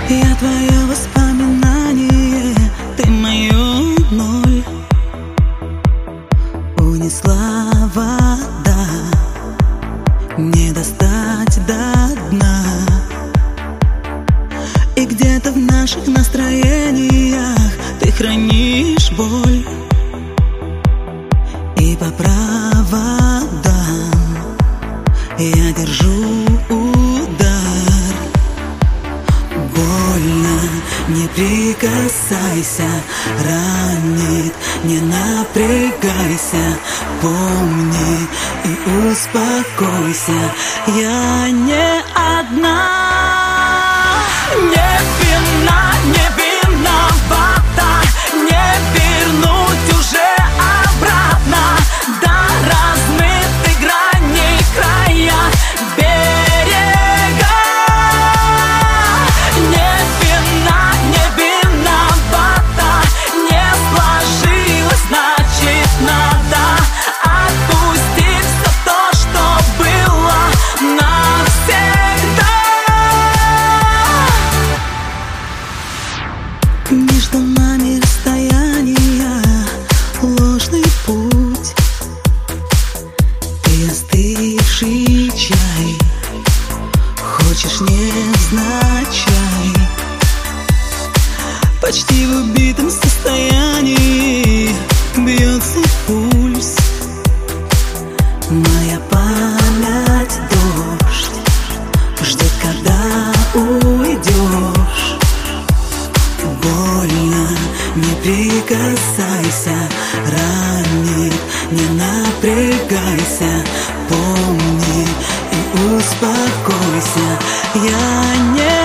Я твое воспоминание, ты мою ноль. Унесла вода, не достать до дна. И где-то в наших настроениях ты хранишь боль. И по проводам я держу удар. Больно, не прикасайся, ранит, не напрягайся. Помни и успокойся, я не одна. Не вина, не виновата, не вернуть уже обратно до размытой грани края берега. Не вина, не виновата, не сложилось, значит надо отпустить все то, что было навсегда. Между нами расстояние, ложный путь. Ты остывший чай, хочешь невзначай. Почти в убитом состоянии бьется пульс. Моя память дождь ждет, когда уйдешь. Больно, не прикасайся, ранит, не напрягайся. Помни и успокойся, я не